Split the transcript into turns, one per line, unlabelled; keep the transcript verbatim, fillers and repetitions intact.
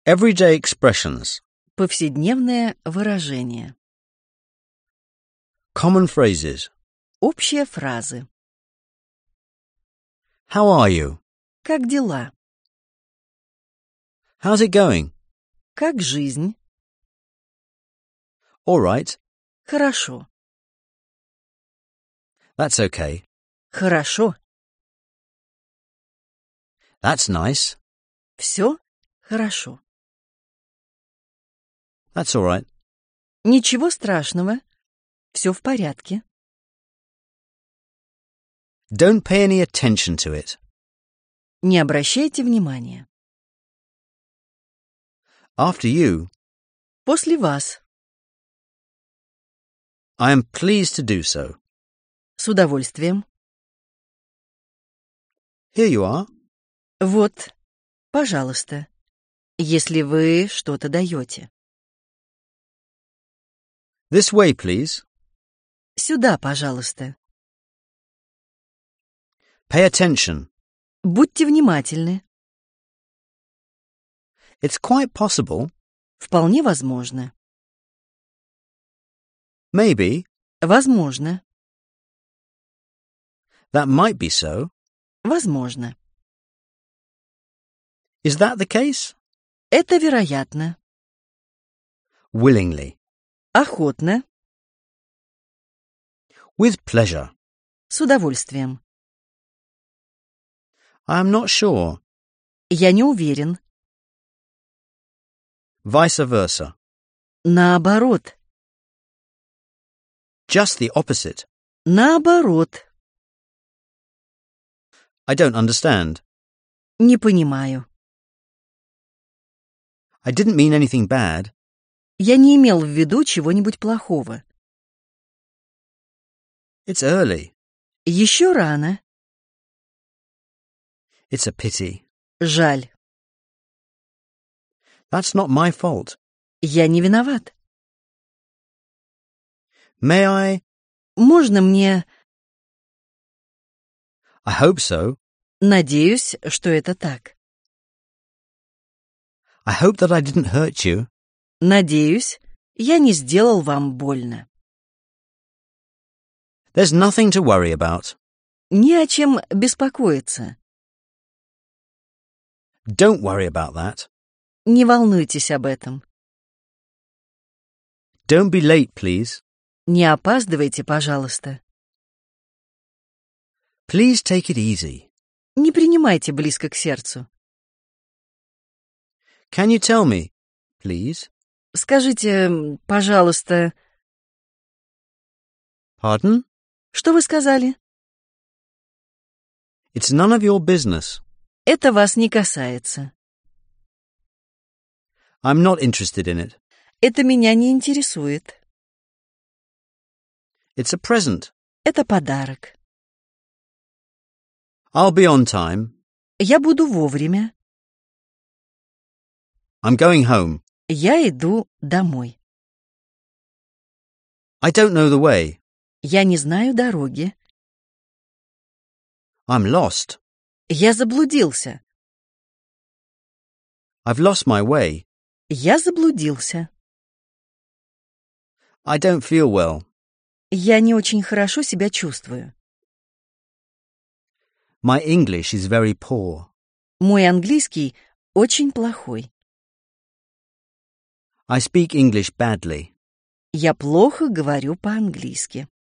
Everyday expressions.
Повседневное выражение.
Common phrases.
Общие фразы.
How are you?
Как дела?
How's it going?
Как жизнь?
All right.
Хорошо.
That's okay.
Хорошо.
That's nice.
Все хорошо.
That's all right.
Ничего страшного. Все в порядке.
Don't pay any attention to it.
Не обращайте внимания.
After you,
После вас.
I am pleased to do so.
С удовольствием.
Here you are.
Вот, пожалуйста, если вы что-то даете.
This way, please.
Сюда, пожалуйста.
Pay attention.
Будьте внимательны.
It's quite possible.
Вполне возможно.
Maybe.
Возможно.
That might be so.
Возможно.
Is that the case?
Это вероятно.
Willingly.
Охотно.
With pleasure.
С удовольствием.
I am not sure.
Я не уверен.
Vice versa.
Наоборот.
Just the opposite.
Наоборот.
I don't understand.
Не понимаю.
I didn't mean anything bad.
Я не имел в виду чего-нибудь плохого.
It's early.
Еще рано.
It's a pity.
Жаль.
That's not my fault.
Я не виноват.
May I?
Можно мне...
I hope so.
Надеюсь, что это так.
I hope that I didn't hurt you.
Надеюсь, я не сделал вам больно.
There's nothing to worry about.
Не о чем беспокоиться.
Don't worry about that.
Не волнуйтесь об этом.
Don't be late, please.
Не опаздывайте, пожалуйста.
Please take it easy.
Не принимайте близко к сердцу.
Can you tell me, please?
Скажите, пожалуйста...
Pardon?
Что вы сказали?
It's none of your business.
Это вас не касается.
I'm not interested in it.
Это меня не интересует.
It's a present.
Это подарок.
I'll be on time.
Я буду вовремя.
I'm going home.
Я иду домой.
I don't know the way.
Я не знаю дороги.
I'm lost.
Я заблудился.
I've lost my way.
Я заблудился.
I don't feel well.
Я не очень хорошо себя чувствую.
My English is very poor.
Мой английский очень плохой.
I speak English badly.
Я плохо говорю по-английски.